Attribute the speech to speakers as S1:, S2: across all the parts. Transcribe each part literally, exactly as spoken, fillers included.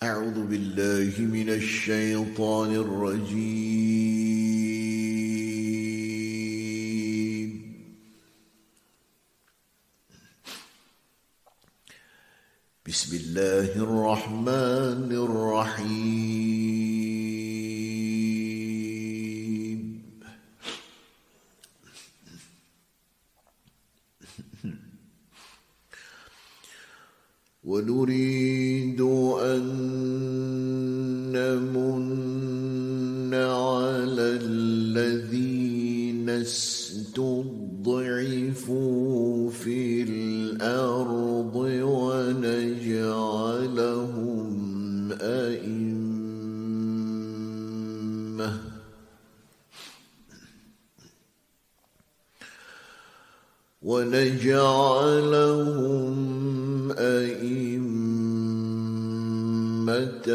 S1: أعوذ بالله من الشيطان الرجيم. بسم الله الرحمن الرحيم. ونريد أن نمن على الذين استضعفوا في الأرض ونجعلهم أئمة ونجعلهم أئمة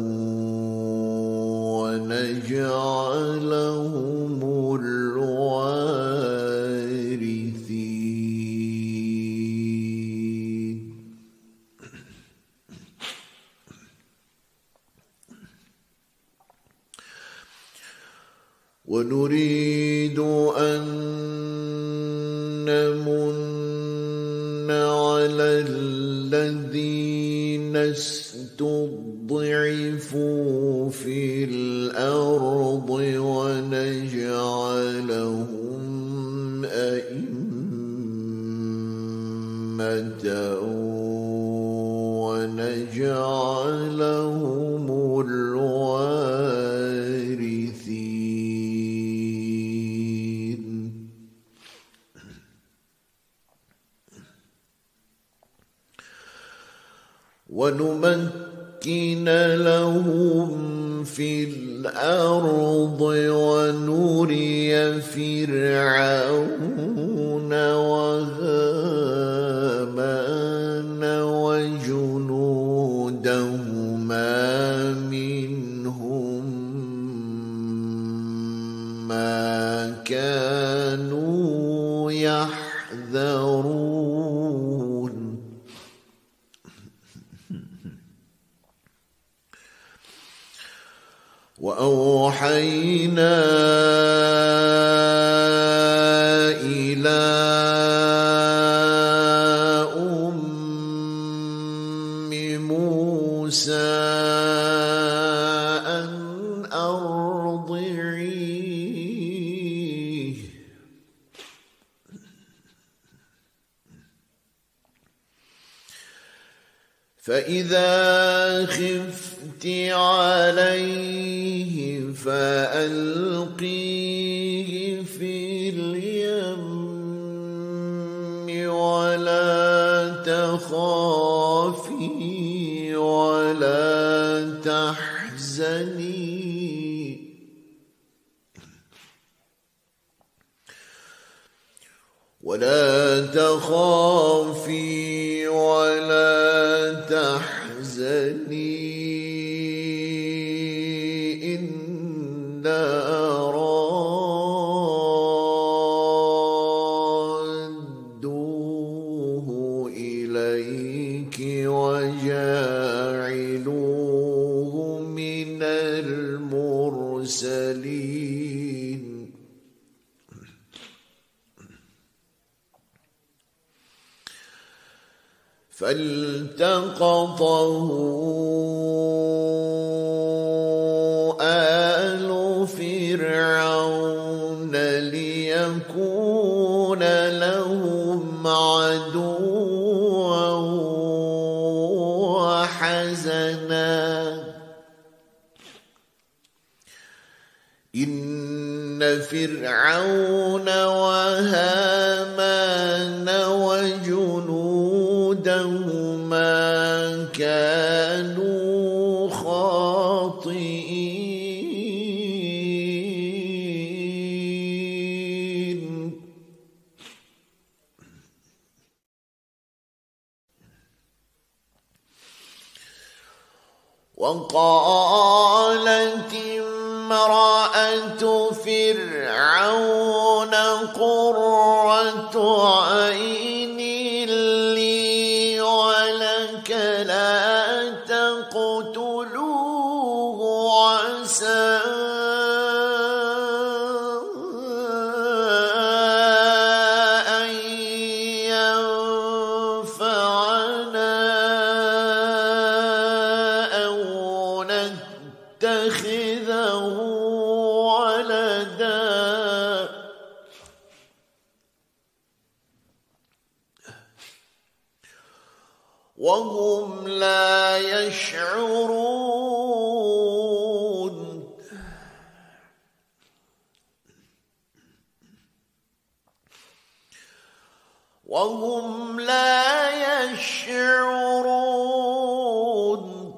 S1: ونجعلهم الوارثين. ونريد أن نمن على الذين استضعفوا في الأرض ونجعلهم أئمة ونجعلهم الوارثين. ونمكن لهم في الأرض ونري فرعون وهامان وجنودهما منهم ما كانوا يحذرون. وأوحينا إلى أم موسى أن أرضعيه فإذا خفت عليه فألقيه في اليم ولا تخافي ولا تحزني ولا تخافي ولا تحزني إنا رادوه إليك وجاعلوه من المرسلين. فالتقطه آل فرعون ليكون لهم عدوا وحزنا إن فرعون وهامان وجنودهما كانوا خاطئين. وقالت امرأة فرعون قرة عين لي ولك لا تقتل وهم لا يشعرون وهم لا يشعرون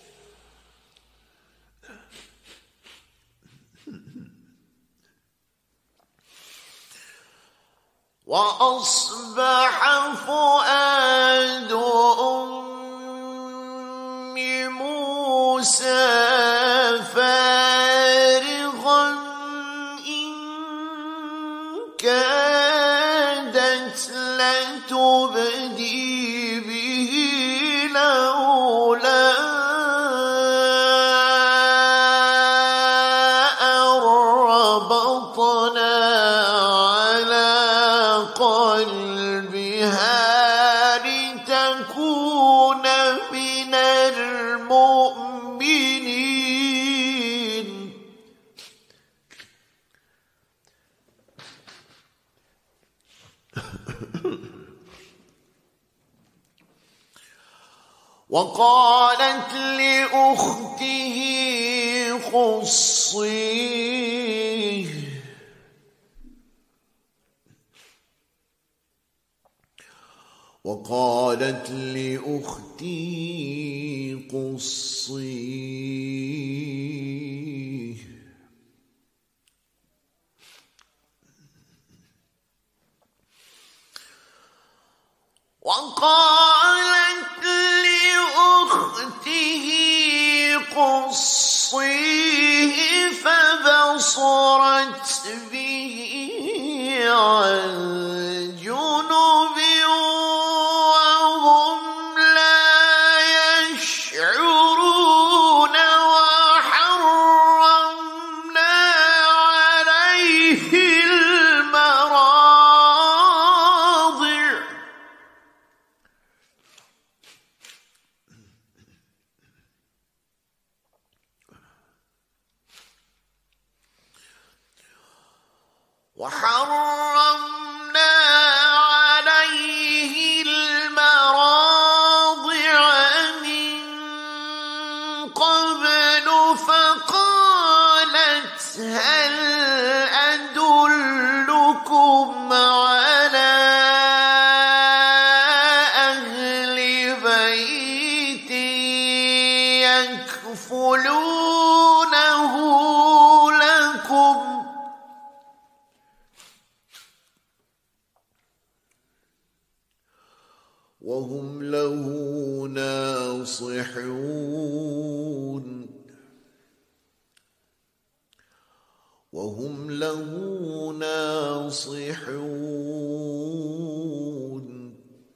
S1: وأصبح فؤاد أم موسى فارغا إن كادت لتبدي به لولا أن ربطنا قلبها لتكون من المؤمنين وقالت لأخته قصيه وقالت لأختي قصيه وقالت لأخته قصيه فبصرت به عن جنب وحرمنا عليه المراضع من قبل فقالت هل أدلكم على أهل بيت يكفلونه لكم وهم له ناصحون وهم له ناصحون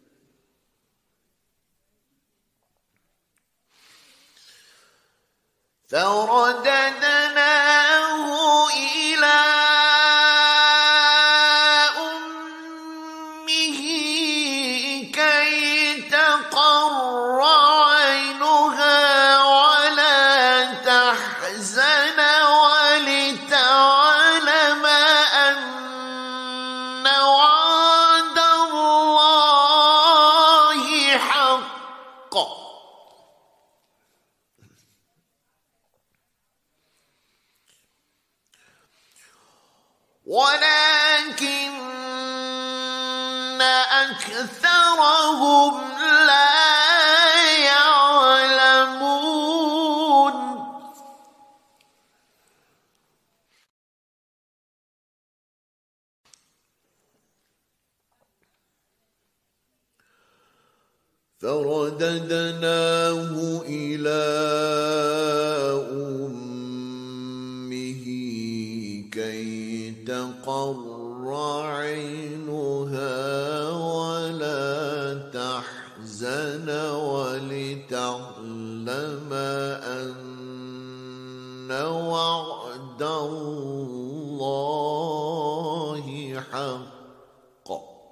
S1: فرددناه إلى أمه كي تقر عينها ولا تحزن ولتعلم أن وعد الله حق ولكن أكثرهم لا يعلمون فرددناه إلى أمه كي تقر عينها ولا تحزن ولتعلم أن وعد الله حق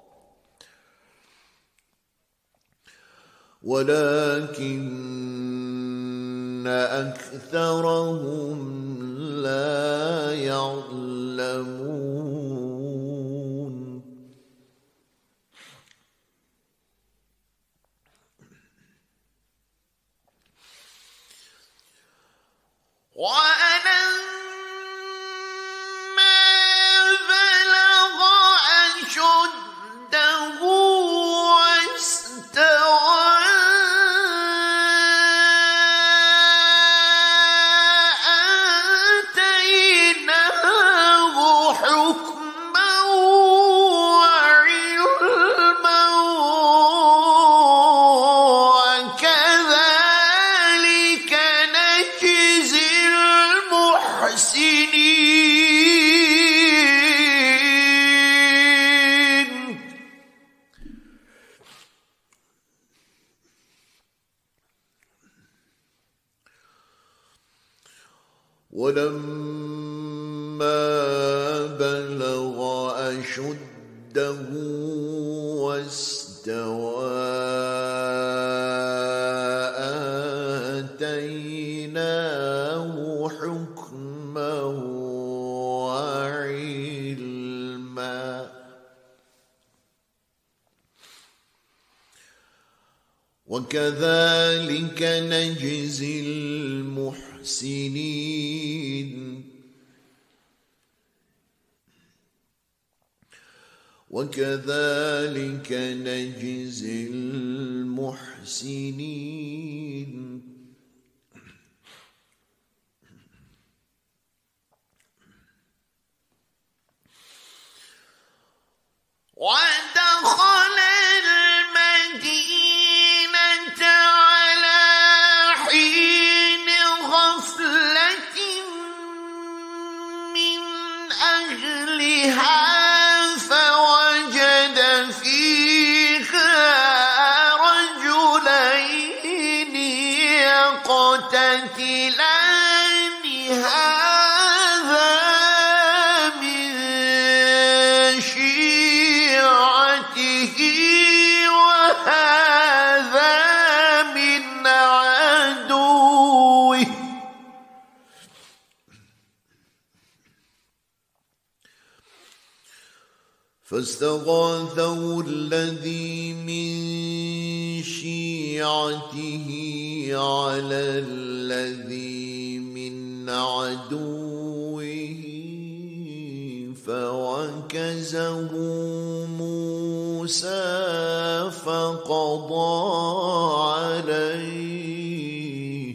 S1: ولكن أكثرهم لا يعلمون ولما بلغ أشده واستوى آتيناه حكما وعلما وكذلك نجزي المحسنين وكذلك نجزي المحسنين ودخل المدينة على حين غفلة من أهلها فوجد فيها رجلين يقتتلان هذا من شيعته وهذا من عدوه فاستغاثه الذي من شيعته على الذي من عدوه فوكزه موسى فقضى عليه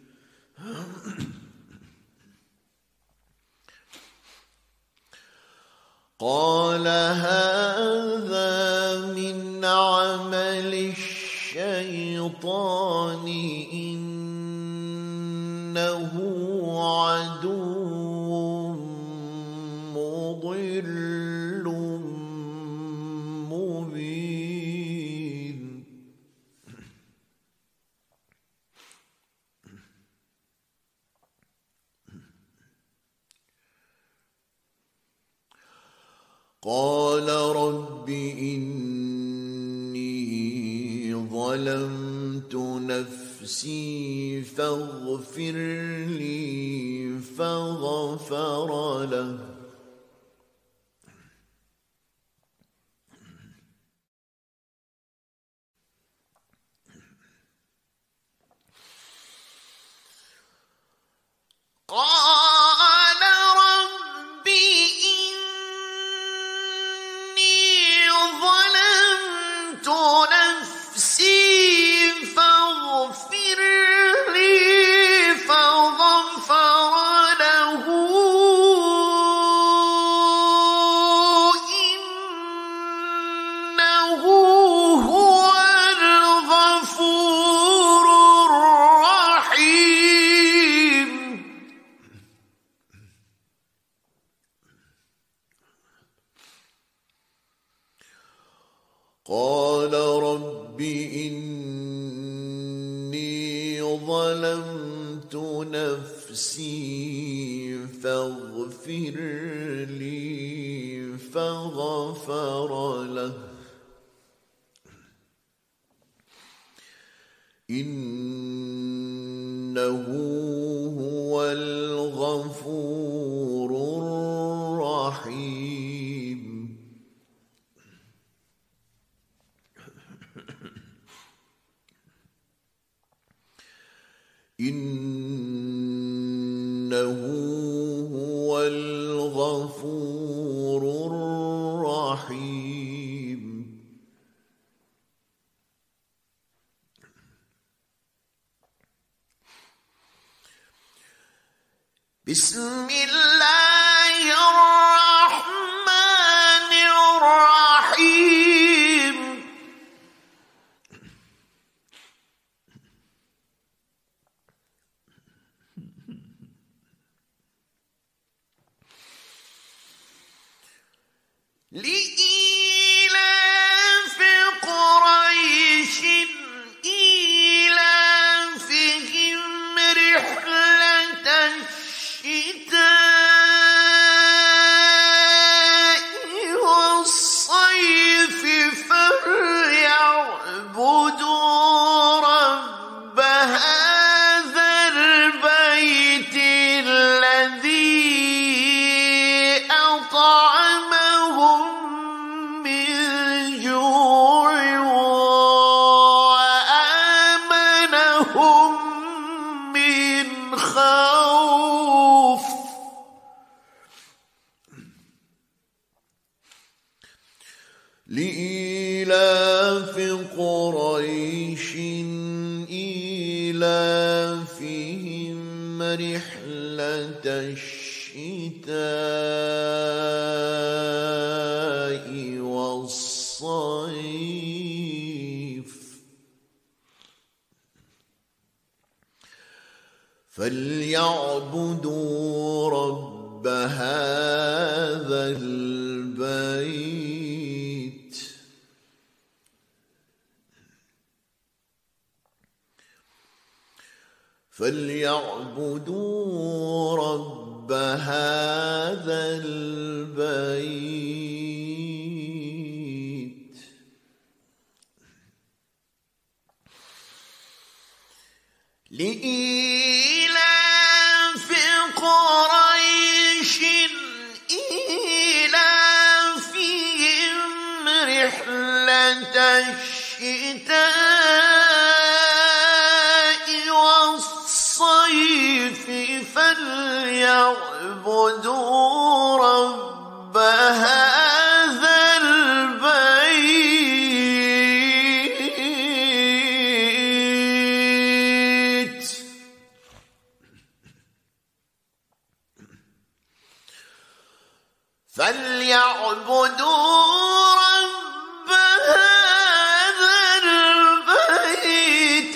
S1: قال هذا من عمل الشيطان إنه عدو مضل مبين قال رب إني ظلمت نفسي فاغفر لي فغفر له قال رب إني ظلمت نفسي فاغفر لي فغفر له إنه هو الغفور الرحيم قال رب إني ظلمت نفسي فاغفر لي فغفر له إنه هو الغفور الرحيم إنه هو الغفور الرحيم بسم الله الرحمن الرحيم لإيلاف قريش إيلافهم رحلة الشتاء لإيلاف قريش إيلافهم رحلة الشتاء والصيف فليعبدوا رب هذا البيت فليعبدوا رب هذا البيت لإيلاف قريش إيلافهم رحلة الشتاء والصيف فليعبدوا رب هذا البيت فليعبدوا رب هذا البيت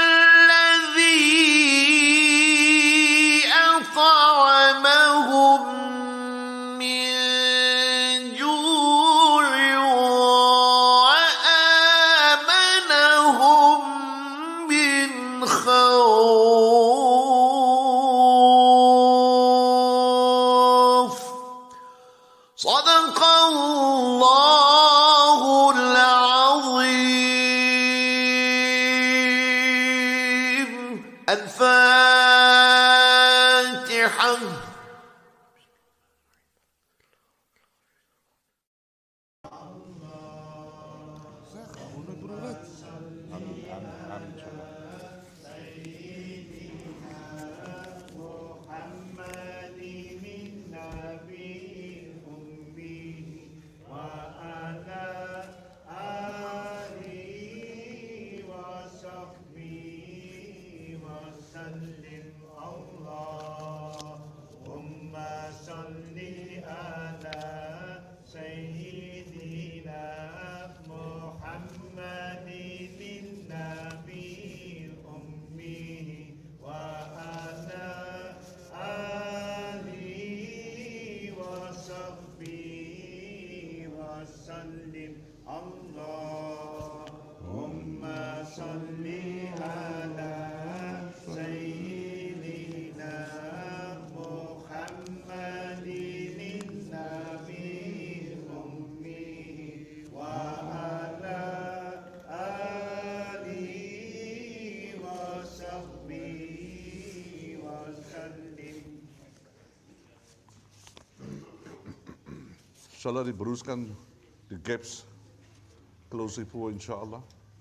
S1: الذي أطعمهم من جوع وآمنهم من خوف. صدق الله العظيم. الفاتحة.
S2: Inshallah, die broers kan die gaps close hiervoor, inshallah.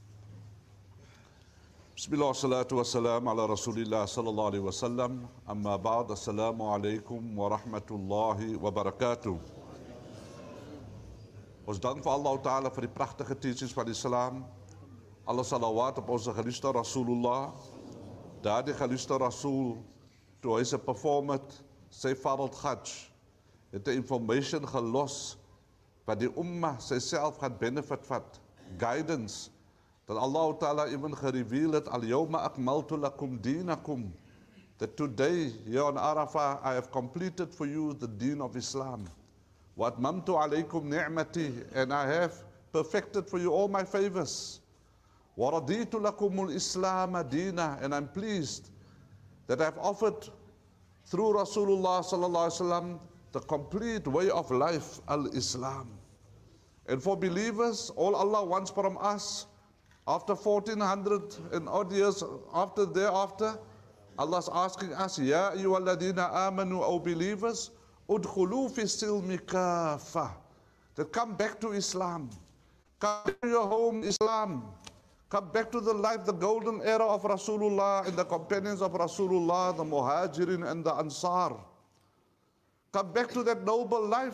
S2: Bismillah, salatu wassalam ala rasulillah sallallahu alayhi wa sallam. Amma ba'd, assalamu alaikum wa rahmatullahi wa barakatuh. Ons dank vir Allah Ta'ala vir die prachtige teachings van Islam. Alle salawat op onze geliefde Rasulullah. Daar die geliefde Rasul, toe hy sy perform het, sy farad Hajj, het 'n information gelos wat die ummah syself gaan benefit vat, guidance, dat Allah Ta'ala even gereveal het, al-yawma akmaltu lakum dinakum, that today here on Arafah I have completed for you the deen of Islam, wa atmamtu alaykum ni'mati, and I have perfected for you all my favors, wa raditu lakum al-Islam dina, and I'm pleased that I've offered through Rasulullah sallallahu alaihi wasallam the complete way of life, al-Islam. And for believers, all Allah wants from us, after fourteen hundred and odd years after thereafter, Allah's asking us, Ya ayyuhalladhina amanu, O believers, udkhulu fi silmi kafa, that come back to Islam, come back to your home, Islam, come back to the life, the golden era of Rasulullah and the companions of Rasulullah, the Muhajirin and the Ansar. Come back to that noble life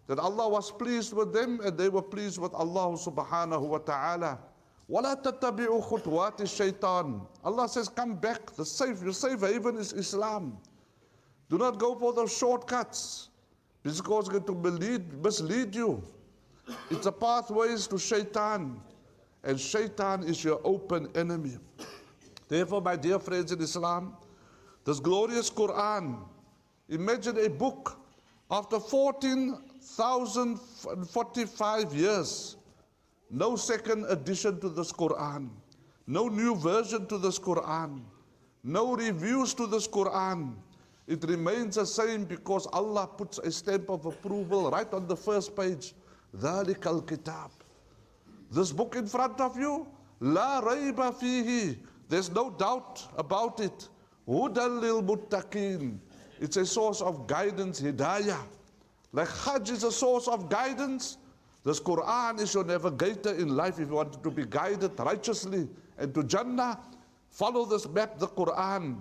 S2: that Allah was pleased with them and they were pleased with Allah subhanahu wa ta'ala. وَلَا تَتَّبِعُوا خُطْوَاتِ الشَّيْطَانِ. Allah says, come back. The safe, your safe haven is Islam. Do not go for those shortcuts, because it's going to mislead, mislead you. It's a pathways to shaitan, and shaitan is your open enemy. Therefore, my dear friends in Islam, this glorious Quran, imagine a book after fourteen thousand forty-five years, no second addition to this Quran, no new version to this Quran, no reviews to this Quran. It remains the same because Allah puts a stamp of approval right on the first page. ذَلِكَ الْكِتَابِ. This book in front of you, لَا رَيْبَ فِيهِ. There's no doubt about it. هُدًى لِلْمُتَّقِينَ. It's a source of guidance, hidayah. Like Hajj is a source of guidance, this Quran is your navigator in life. If you want to be guided righteously and to Jannah, follow this map, the Quran.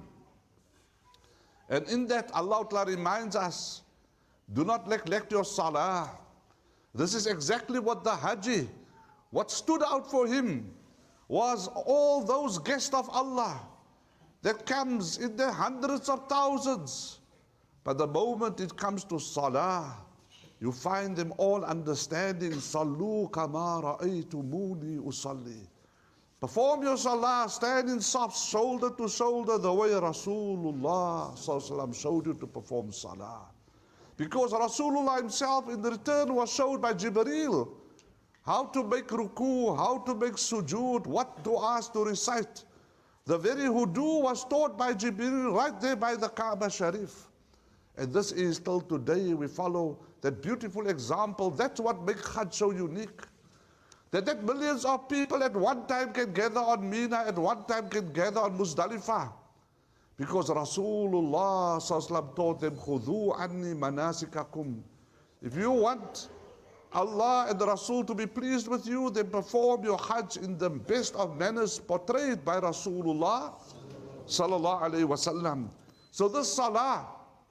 S2: And in that, Allah reminds us, do not neglect your salah. This is exactly what the Haji, what stood out for him was all those guests of Allah that comes in the hundreds of thousands. But the moment it comes to salah, you find them all understanding, Sallu kama ra'aytumuni usalli. Perform your salah, stand in soft, shoulder to shoulder, the way Rasulullah sallallahu alaihi wasallam showed you to perform salah. Because Rasulullah himself in return was showed by Jibreel how to make ruku, how to make sujood, what du'as to recite. The very hudu was taught by Jibreel right there by the Kaaba Sharif. And this is till today we follow that beautiful example. That's what makes Hajj so unique. That, that millions of people at one time can gather on Mina, at one time can gather on Muzdalifah. Because Rasulullah sallallahu alaihi wasallam taught them, Khudhu anni manasikakum. If you want Allah and the Rasul to be pleased with you, then perform your Hajj in the best of manners portrayed by Rasulullah sallallahu alaihi wasallam. So this salah,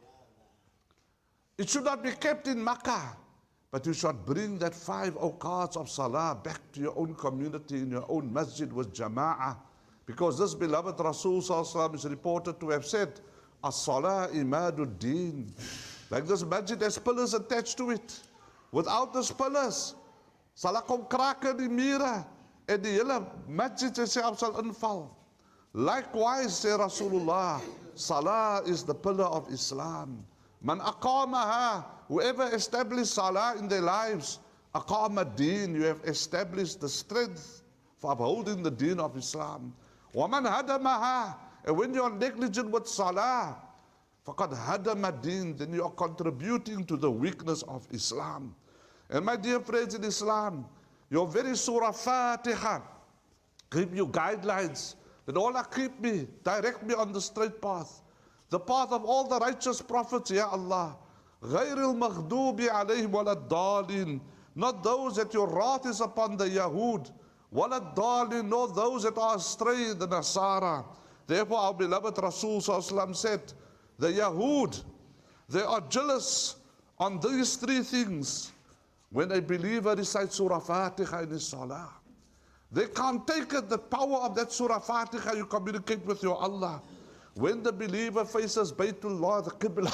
S2: it should not be kept in Makkah, but you should bring that five awqats of salah back to your own community, in your own masjid with jama'ah. Because this beloved Rasul sallallahu alaihi wasallam is reported to have said, As-salah imaduddin. Like this masjid has pillars attached to it. Without these pillars, salah kom kraak in die mure, en die hele masjid self sal inval. Likewise, say Rasulullah, salah is the pillar of Islam. Man aqamaha, whoever established salah in their lives, aqama deen, you have established the strength for upholding the deen of Islam. Wa man hadamaha, and when you are negligent with salah, faqad hadama deen, then you are contributing to the weakness of Islam. And my dear friends in Islam, your very Surah Fatiha give you guidelines that Allah keep me, direct me on the straight path. The path of all the righteous prophets, Ya Allah. غَيْرِ الْمَغْضُوبِ عَلَيْهِمْ وَلَا الضَّالِينَ. Not those that your wrath is upon the Yahud, وَلَا الضَّالِينَ, nor those that are astray, the Nasara. Therefore our beloved Rasul sallallahu alaihi wasallam said, the Yahud, they are jealous on these three things. When a believer recites Surah Fatiha in his salah, they can't take it, the power of that Surah Fatiha, you communicate with your Allah. When the believer faces Baytullah, the Qibla,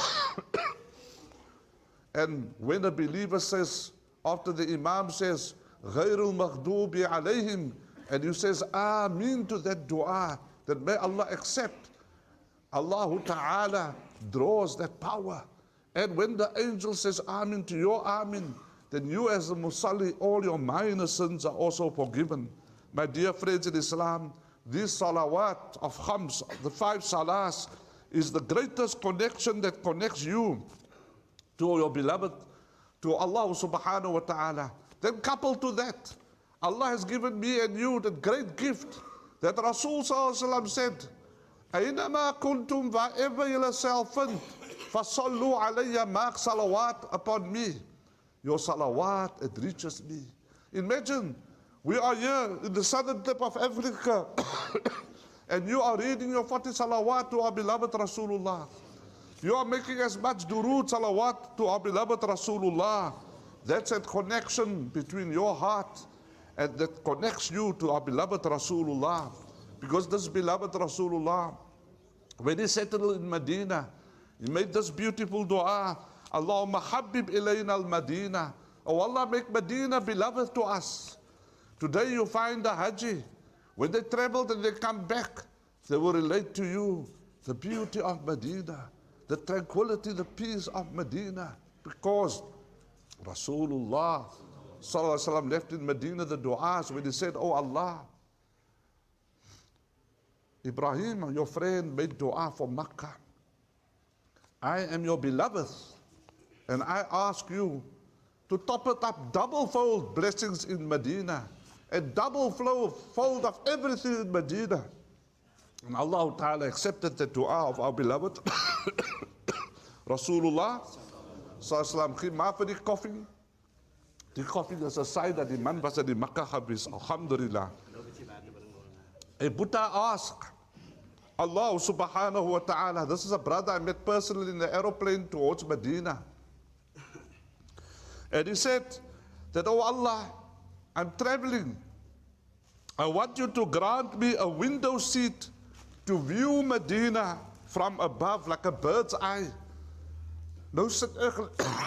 S2: and when the believer says, after the Imam says, Ghayrul Maghdubi alayhim, and you says, Ameen to that dua, that may Allah accept, Allah Ta'ala draws that power. And when the angel says Amin to your Amin, then you as a Musalli, all your minor sins are also forgiven. My dear friends in Islam, these salawat of khams, the five salahs, is the greatest connection that connects you to your beloved, to Allah subhanahu wa ta'ala. Then coupled to that, Allah has given me and you that great gift that Rasul sallallahu alaihi wasallam said, Aynama kuntum, wherever you yourself find, fasallu alayya, mark salawat upon me. Your salawat, it reaches me. Imagine, we are here in the southern tip of Africa and you are reading your forty salawat to our beloved Rasulullah. You are making as much durood salawat to our beloved Rasulullah. That's that connection between your heart and that connects you to our beloved Rasulullah. Because this beloved Rasulullah, when he settled in Medina, he made this beautiful dua, Allahumma habib ilayna al-Madina. Oh Allah, make Medina beloved to us. Today you find the Haji, when they traveled and they come back, they will relate to you the beauty of Medina, the tranquility, the peace of Medina. Because Rasulullah Sallallahu Alaihi Wasallam left in Medina the du'as when he said, oh Allah, Ibrahim, your friend, made dua for Makkah. I am your beloved, and I ask you to top it up double-fold blessings in Medina, a double flow fold of everything in Medina. And Allah Ta'ala accepted the dua of our beloved Rasulullah Sallallahu Alaihi Wasallam. Geen maar vir die koffie. Die koffie is 'n sign dat die man was in die Makkah gewees. Alhamdulillah. A Buddha asked Allah subhanahu wa ta'ala, this is a brother I met personally in the aeroplane towards Medina. And he said that, oh Allah, I'm traveling. I want you to grant me a window seat to view Medina from above like a bird's eye. Nou sit ek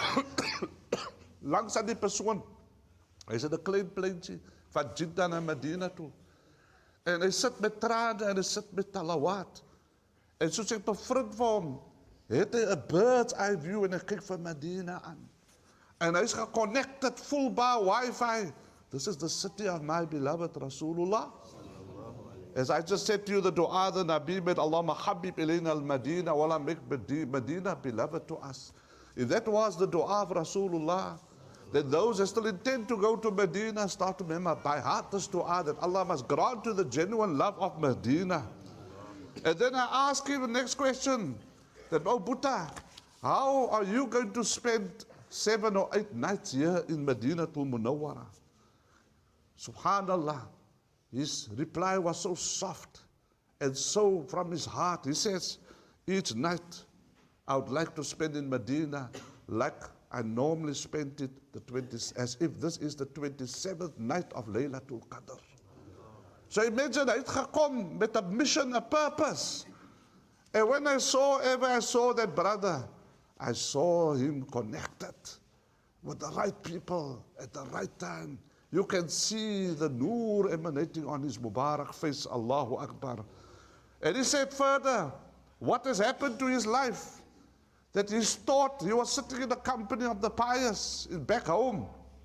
S2: langs aan die persoon. Hy sit 'n klein pleintjie van Jeddah na Medina toe. En hy sit met trane en hy sit met talawat. En soos ek bevriend vir hom, het hy 'n bird's eye view en hy kyk vir Medina aan. En hy's geconnected full bar Wi-Fi. This is the city of my beloved Rasulullah. As I just said to you, the dua the Nabi made, Allahumma habib ilayna al-Madina, wa make Medina beloved to us. If that was the dua of Rasulullah, then those that still intend to go to Medina start to remember by heart this dua that Allah must grant to the genuine love of Medina. And then I ask him the next question, that, oh Buddha, how are you going to spend seven or eight nights here in Medina to Munawwara? Subhanallah, his reply was so soft and so from his heart. He says, each night I would like to spend in Medina like I normally spent it the twentieth, as if this is the twenty-seventh night of Laylatul Qadr. So imagine, hy het gekom met a mission, a purpose. And when I saw, ever I saw that brother, I saw him connected with the right people at the right time. You can see the noor emanating on his Mubarak face, Allahu Akbar. And he said further, what has happened to his life? That he's taught, he was sitting in the company of the pious back home.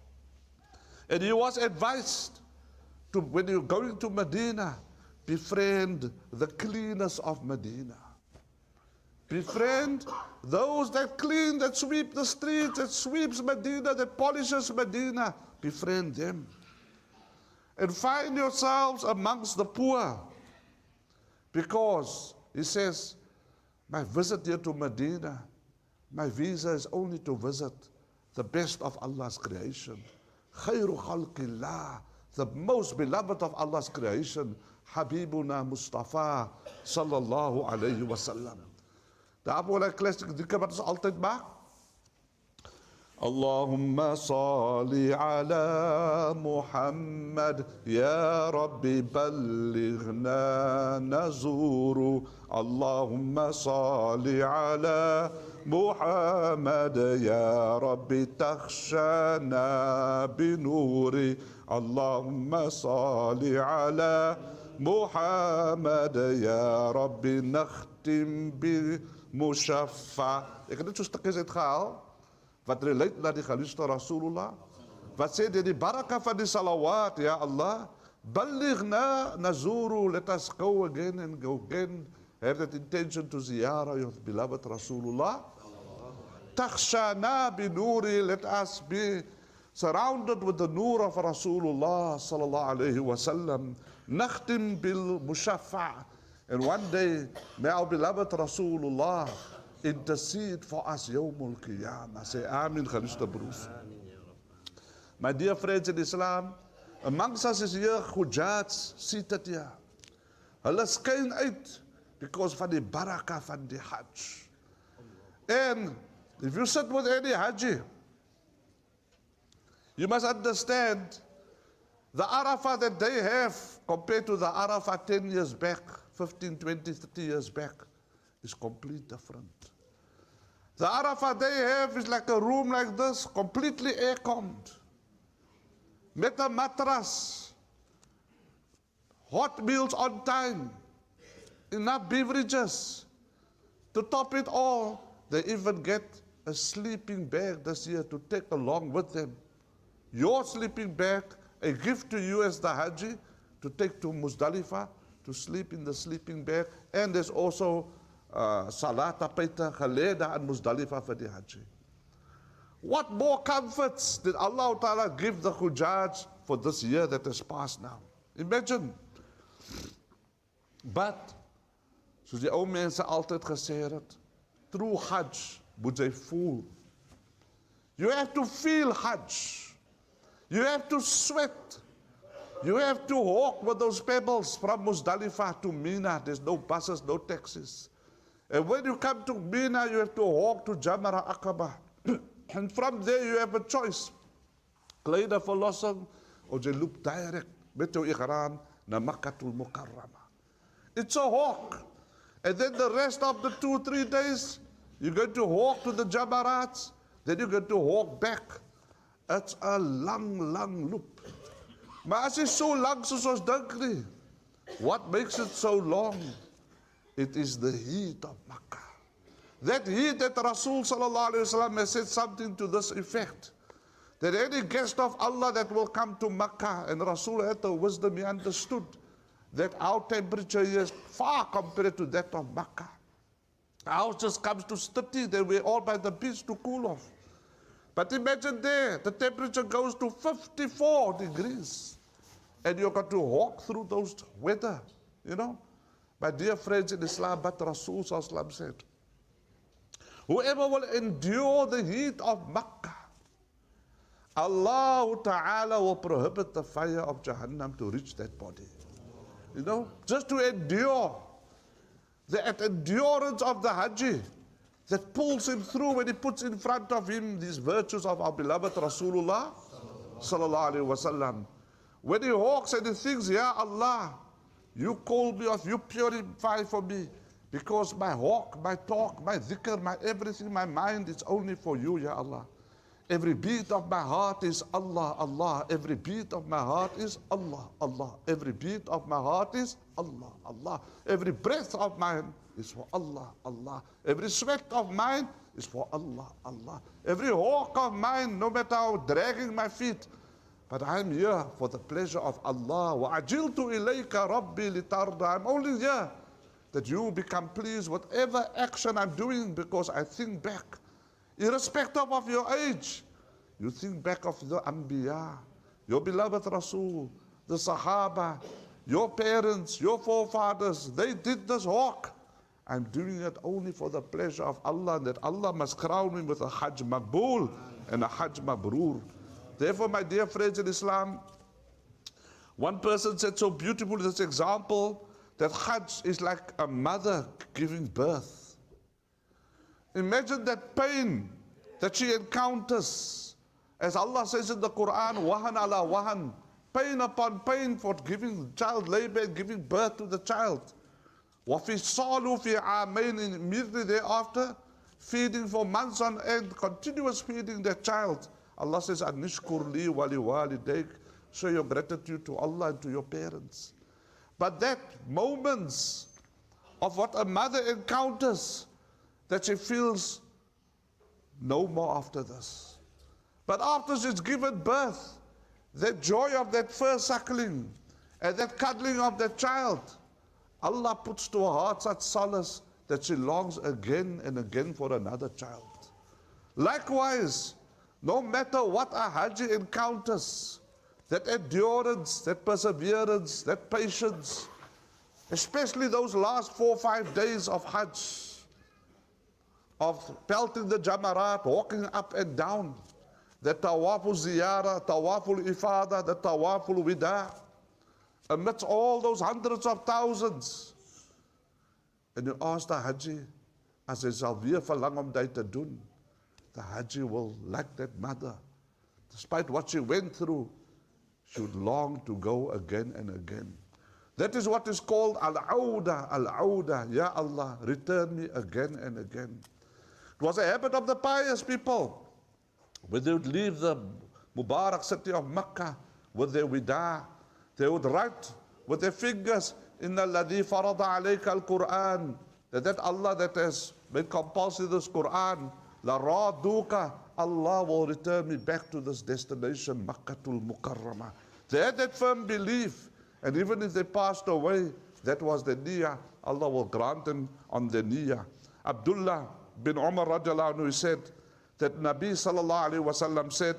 S2: And he was advised to, when you're going to Medina, befriend the cleaners of Medina. Befriend those that clean, that sweep the streets, that sweeps Medina, that polishes Medina. Befriend them. And find yourselves amongst the poor. Because, he says, my visit here to Medina, my visa is only to visit the best of Allah's creation. Khayru khalqillah, the most beloved of Allah's creation, Habibuna Mustafa sallallahu alayhi wa sallam. Daarom wil ek classic dikke wat ons altyd maak. Allahumma salli ala Muhammad, ya Rabbi ballighna nazuru. Allahumma salli ala Muhammad, ya Rabbi takhshana binuri. Allahumma salli ala Muhammad, ya Rabbi nakhtim bi mushaffa. Ek het net so stukkies uitgehaal wat relate na die geliefde Rasulullah. Wat sê dit, die barakah van die salawat, ya Allah, ballighna nazuru, let us go again and go again, have that intention to ziyarah your beloved Rasulullah. Takhshana bi nuri, let us be surrounded with the nur of Rasulullah sallallahu alayhi wa sallam. Nakhtim bil mushaffa, and one day may our beloved Rasulullah intercede for us Yawmul Qiyamah. Say Amin, geliefde broers. My dear friends in Islam, amongst us is here Hujjats, seated here. Hulle skyn uit because van die barakah van die Hajj. And if you sit with any Haji, You must understand the Arafah that they have compared to the Arafah ten years back, fifteen, twenty, thirty years back, is completely different. The Arafah they have is like a room like this, completely air-conned. Met a mattress, hot meals on time, enough beverages. To top it all, they even get a sleeping bag this year to take along with them. Your sleeping bag, a gift to you as the Haji, to take to Muzdalifah, to sleep in the sleeping bag. And there's also uh, Salat Apaita Khaleda and Muzdalifah for the Haji. What more comforts did Allah Ta'ala give the Hujjaj for this year that has passed now? Imagine. But, soos die ou mense altyd gesê het, through Hajj moet jy voel. You have to feel Hajj. You have to sweat. You have to walk with those pebbles from Muzdalifah to Mina. There's no buses, no taxis. And when you come to Mina, you have to walk to Jamra Aqaba. And from there you have a choice. Kleine verlossing, or jy loop direct met jou ihram na Makkatul Mukarramah. It's a walk. And then the rest of the two, three days, you're going to walk to the Jamarats, then you're going to walk back. It's a long, long loop. Maar as is so lang soos ons dink nie. What makes it so long? It is the heat of Makkah. That heat that Rasul sallallahu alayhi wa sallam has said something to this effect. That any guest of Allah that will come to Makkah, and Rasul had the wisdom, he understood that our temperature is far compared to that of Makkah. Ours just comes to thirty, then we're all by the beach to cool off. But imagine there, the temperature goes to fifty-four degrees. And you've got to walk through those weather, you know. My dear friends in Islam, but Rasul sallallahu alayhi wa sallam said, whoever will endure the heat of Makkah, Allah Ta'ala will prohibit the fire of Jahannam to reach that body. You know, just to endure. That endurance of the Haji that pulls him through when he puts in front of him these virtues of our beloved Rasulullah sallallahu alaihi wasallam. When he walks and he thinks, Ya Allah, you call me off, you purify for me, because my walk, my talk, my dhikr, my everything, my mind is only for you, Ya Allah. Every beat of my heart is Allah, Allah. Every beat of my heart is Allah, Allah. Every beat of my heart is Allah, Allah. Every breath of mine is for Allah, Allah. Every sweat of mine is for Allah, Allah. Every walk of mine, no matter how dragging my feet, but I'm here for the pleasure of Allah. وَعَجِلْتُ إِلَيْكَ رَبِّي لِتَرْضَى. I'm only here that you become pleased whatever action I'm doing, because I think back. Irrespective of your age, you think back of the Anbiya, your beloved Rasul, the Sahaba, your parents, your forefathers, they did this walk. I'm doing it only for the pleasure of Allah, and that Allah must crown me with a Hajj Maqbool and a Hajj Mabrur. Therefore, my dear friends in Islam, one person said so beautifully this example, that Hajj is like a mother giving birth. Imagine that pain that she encounters. As Allah says in the Quran, wahan ala wahan, pain upon pain for giving child labor and giving birth to the child. وَفِصَالُ فِي عَامَيْنِ, immediately thereafter, feeding for months on end, continuous feeding their child. Allah says, Anishkur li wali walidayk, show your gratitude to Allah and to your parents. But that moments of what a mother encounters, that she feels no more after this. But after she's given birth, the joy of that first suckling and that cuddling of that child, Allah puts to her heart such solace that she longs again and again for another child. Likewise, no matter what a Haji encounters, that endurance, that perseverance, that patience, especially those last four or five days of Hajj, of pelting the Jamarat, walking up and down, the Tawaful Ziyarah, Tawaful Ifada, the Tawaful Wida, amidst all those hundreds of thousands. En you ask the Haji, as hy sal weer verlang om dit te doen, the Haji will, like that mother, despite what she went through, she would long to go again and again. That is what is called al-awda, al-awda. Ya Allah, return me again and again. It was a habit of the pious people. When they would leave the Mubarak city of Mecca with their wida, they would write with their fingers, Inna alladhi farada alayka al-Quran, that, that Allah that has made compulsory this Quran, la raduka, Allah will return me back to this destination, Makkatul Mukarramah. They had that firm belief, and even if they passed away, that was the niyyah, Allah will grant them on the niyyah. Abdullah bin Umar radiallahu anhu said that Nabi sallallahu alayhi wa sallam said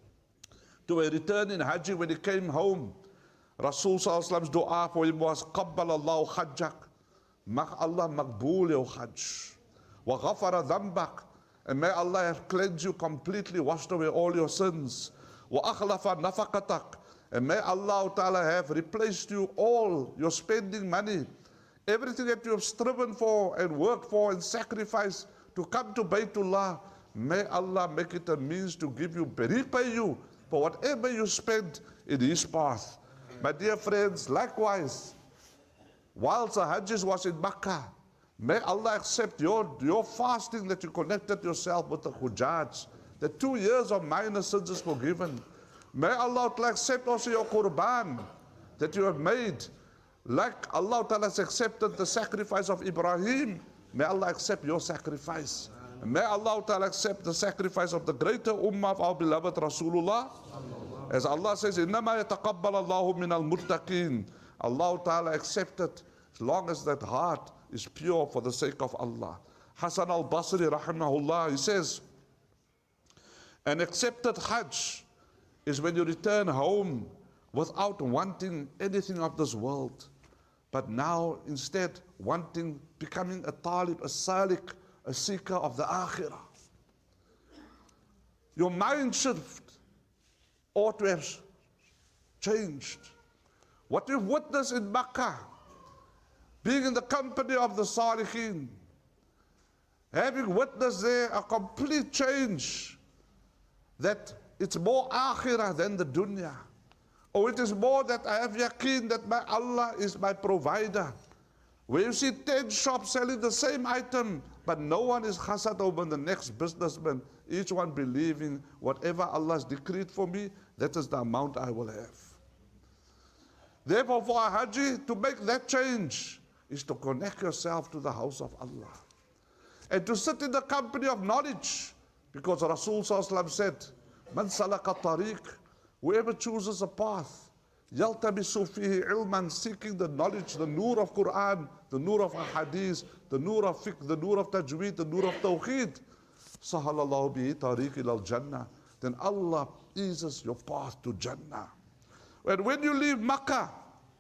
S2: to a returning Haji when he came home, Rasul sallallahu alayhi wa sallam's dua for him was, Qabbal Allahu hajjak, mag Allah maqbool your hajj, wa ghafara dhambak, and may Allah have cleansed you completely, washed away all your sins, wa akhlafa nafaqatak, and may Allah Ta'ala have replaced you all your spending money, everything that you have striven for and worked for and sacrificed to come to Baytullah, may Allah make it a means to give you, repay you for whatever you spent in His path. My dear friends, likewise, whilst the Hajj was in Makkah, may Allah accept your, your fasting that you connected yourself with the Hujjaj, the two years of minor sins is forgiven. May Allah accept also your Qurban that you have made. Like Allah has accepted the sacrifice of Ibrahim, may Allah accept your sacrifice. May Allah accept the sacrifice of the greater ummah of our beloved Rasulullah. As Allah says, إِنَّمَا يَتَقَبَّلَ اللَّهُ مِنَ الْمُتَّقِينَ. Allah Ta'ala accepted as long as that heart is pure for the sake of Allah. Hasan al-Basri rahimahullah, he says, an accepted Hajj is when you return home without wanting anything of this world, but now instead wanting, becoming a talib, a salik, a seeker of the akhirah. Your mind shift ought to have changed. What we've witnessed in Makkah, being in the company of the Salihin, having witnessed there a complete change, that it's more akhirah than the dunya. Or it is more that I have yaqeen that my Allah is my provider. Where you see ten shops selling the same item, but no one is hasad over the next businessman, each one believing whatever Allah has decreed for me, that is the amount I will have. Therefore, for a Haji to make that change is to connect yourself to the house of Allah and to sit in the company of knowledge, because Rasul Sallallahu Alaihi Wasallam said, Man salaka tariq, whoever chooses a path, yaltabisu fihi ilman, seeking the knowledge, the nur of Quran, the nur of hadith, the nur of fiqh, the nur of tajweed, the nur of tawheed, sahalallahu bihi tariq ilal jannah, then Allah eases your path to Jannah. And when you leave Makkah,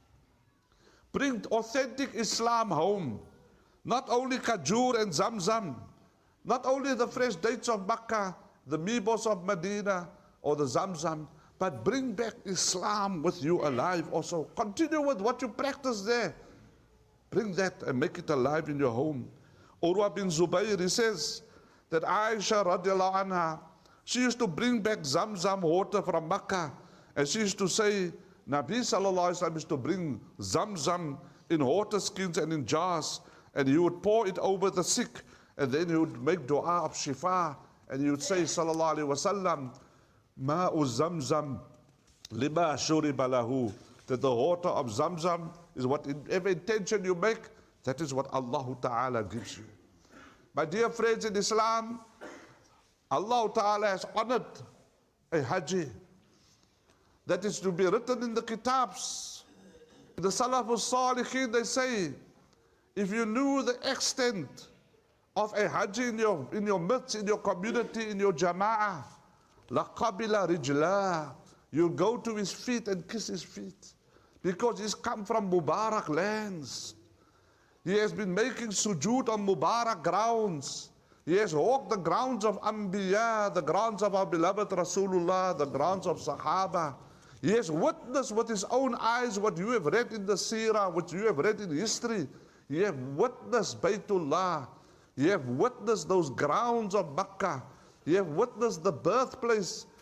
S2: bring authentic Islam home. Not only Kajur and Zamzam, not only the fresh dates of Makkah, the Mibos of Medina, or the Zamzam, but bring back Islam with you alive also. Continue with what you practice there. Bring that and make it alive in your home. Urwa bin Zubayr, he says that Aisha radiallahu anha, she used to bring back Zamzam water from Makkah, and she used to say, Nabi sallallahu alaihi wasallam used to bring Zamzam in water skins and in jars, and he would pour it over the sick, and then he would make dua of shifa, and he would say sallallahu alaihi wasallam, Ma'u Zamzam lima shuriba lahu, that the water of Zamzam is whatever intention you make, that is what Allah Ta'ala gives you. My dear friends in Islam, Allah Ta'ala has honored a Haji that is to be written in the kitabs. The Salafus Salihin, they say, if you knew the extent of a Haji in your, in your midst, in your community, in your jama'ah, laqabila rijlah, you go to his feet and kiss his feet, because he's come from Mubarak lands. He has been making sujood on Mubarak grounds. He has walked the grounds of Anbiya, the grounds of our beloved Rasulullah, the grounds of Sahaba. He has witnessed with his own eyes what you have read in the Seerah, what you have read in history. You have witnessed Baytullah. You have witnessed those grounds of Makkah. You have witnessed the birthplace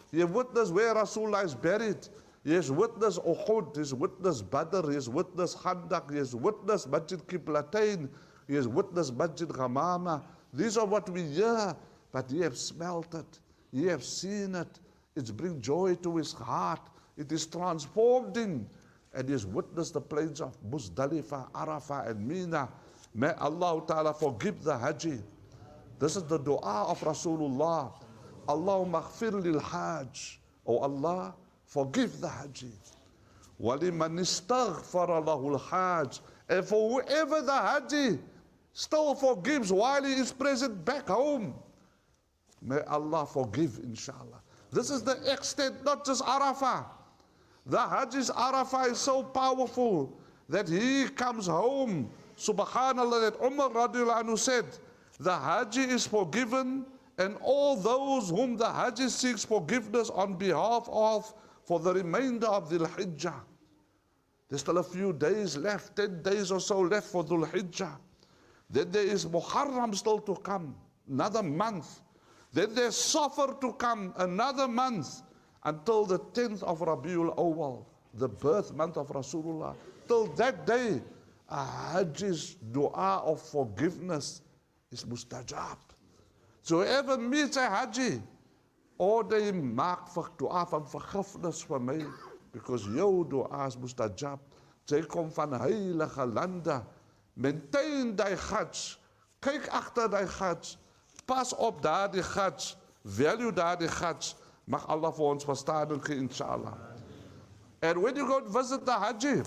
S2: He has witnessed where Rasulullah is buried. He has witnessed Uhud, he has witnessed Badr, he has witnessed Khandaq, he has witnessed Masjid Qiblatain, he has witnessed Masjid Ghamama. These are what we hear, but he has smelt it, he has seen it. It brings joy to his heart. It is transformed him. And he has witnessed the plains of Muzdalifah, Arafah, and Mina. May Allah Ta'ala forgive the Haji. This is the dua of Rasulullah. Allahumma aghfir lil Hajj. Oh Allah, forgive the Haji. وَلِمَنْ اسْتَغْفَرَ لَهُ الْحَاجِ. And for whoever the Haji still forgives while he is present back home, may Allah forgive, inshallah. This is the extent, not just Arafah. The Hajj's Arafah is so powerful that he comes home. Subhanallah, that Umar radiallahu anhu said, the Haji is forgiven, and all those whom the Haji seeks forgiveness on behalf of for the remainder of Dhul Hijjah. There's still a few days left, ten days or so left for Dhul Hijjah. Then there is Muharram still to come, another month. Then there's Safar to come, another month, until the tenth of Rabiul Awwal, the birth month of Rasulullah. Till that day, a Hajj's dua of forgiveness is mustajab. So whoever meets a Haji, order him, maak vir dua van vergifnis vir my, because jou dua is mustajab. Jy kom van heilige lande, maintain die Hajj, kyk agter die Hajj, pas op daar die Hajj, value daar die Hajj. Mag Allah vir ons verstaaning gee, inshallah. And when you go to visit the Haji,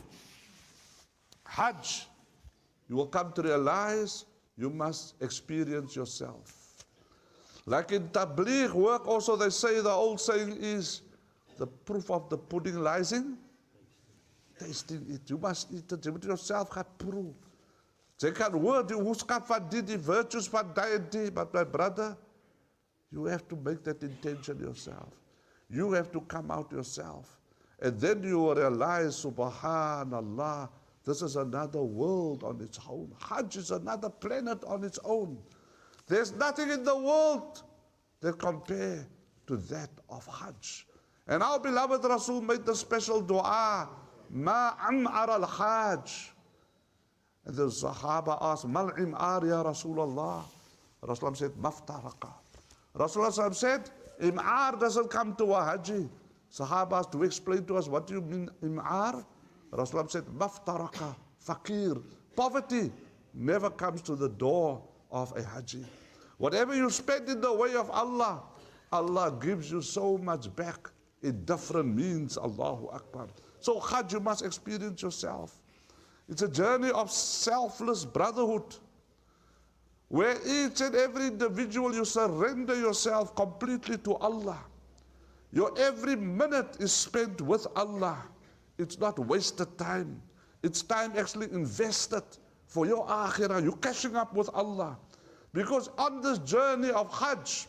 S2: Hajj, you will come to realize you must experience yourself. Like in Tabligh work also, they say the old saying is, the proof of the pudding lies in tasting it. You must eat it. You must yourself gaan proe. Jy kan hoor die hoeskap van die, die virtues van die en die, but my brother, you have to make that intention yourself. You have to come out yourself. And then you will realize, subhanallah, this is another world on its own. Hajj is another planet on its own. There's nothing in the world that compare to that of Hajj. And our beloved Rasul made the special dua, Ma am'ar al-Hajj. And the Sahaba asked, Mal im'ar ya Rasulullah? Rasulullah said, Maftaraka. Rasulullah said, Im'ar doesn't come to a Haji. Sahaba asked, to explain to us, what do you mean Im'ar? Rasulullah said, Maftaraka, fakir. Poverty never comes to the door of a Haji. Whatever you spend in the way of Allah, Allah gives you so much back in different means. Allahu Akbar. So Hajj, you must experience yourself. It's a journey of selfless brotherhood, where each and every individual, you surrender yourself completely to Allah. Your every minute is spent with Allah. It's not wasted time. It's time actually invested for your akhirah. You're catching up with Allah. Because on this journey of Hajj,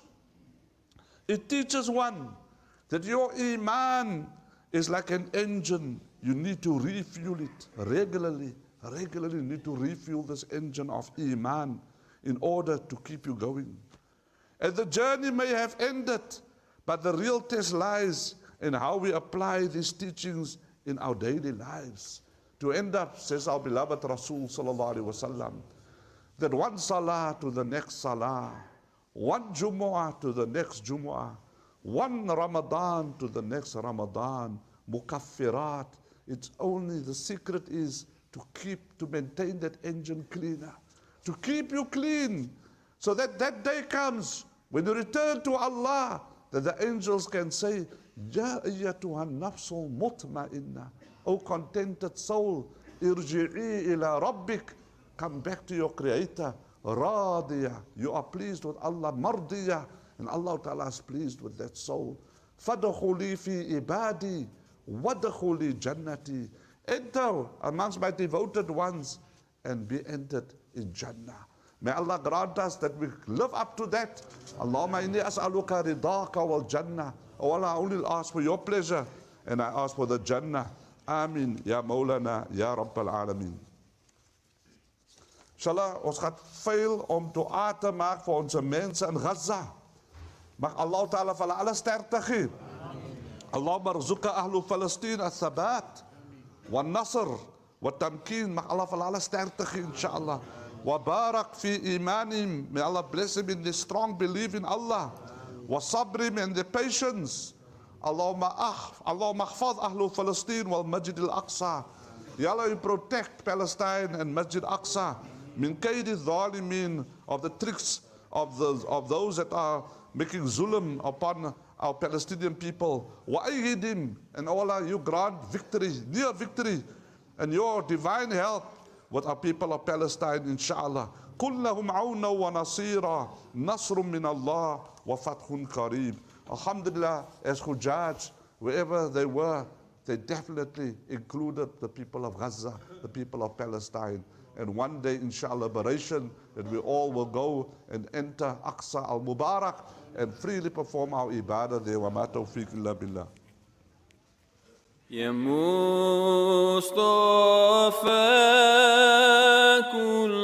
S2: it teaches one that your iman is like an engine. You need to refuel it regularly. Regularly you need to refuel this engine of iman in order to keep you going. And the journey may have ended, but the real test lies in how we apply these teachings in our daily lives. To end up, says our beloved Rasul sallallahu alaihi wasallam, that one salah to the next salah, one Jumu'ah to the next Jumu'ah, one Ramadan to the next Ramadan, mukaffirat. It's only, the secret is to keep, to maintain that engine cleaner, to keep you clean, so that that day comes when you return to Allah, that the angels can say, Ya ayyatuha nafsul mutma'inna, O contented soul, irji'i ila rabbik, come back to your Creator, radiyah, you are pleased with Allah, mardiyah, and Allah Ta'ala is pleased with that soul. Fadakhuli fi ibadi, wadakhuli jannati, enter amongst my devoted ones and be entered in Jannah. May Allah grant us that we live up to that. Allahumma inni as'aluka ridaka wal Jannah. Oh Allah, I only ask for your pleasure and I ask for the Jannah. Amin. Ya Maulana, Ya Rabbal Alameen. Inshallah, ons gaat veel om dua te maak vir ons mense in Gaza. Mag Allah Ta'ala vir hulle alle sterkte gee. اللهم ارزق أهل فلسطين الثبات والنصر والتمكين. Mag Allah vir hulle sterkte gee, inshallah. وبارك في إيمانهم. May Allah bless them in the strong belief in Allah. وصبرهم and the patience. اللهم أخ اللهم احفظ أهل فلسطين والمسجد الأقصى. Ya Allah, you protect Palestine and Masjid Aqsa. Min kaidi dhalimin, of the tricks of the of those that are making zulm upon our Palestinian people. Wa ayyidim, and Allah, you grant victory, near victory, and your divine help with our people of Palestine, inshallah. Kullahum awna wa nasira, nasrum min Allah wa fathun qareeb. Alhamdulillah, as Hujjaj, wherever they were, they definitely included the people of Gaza, the people of Palestine. And one day, inshallah, liberation, that we all will go and enter Aqsa al-Mubarak and freely perform our ibadah there. Wa ma tawfiq illa billah.
S3: Ya Mustafa kul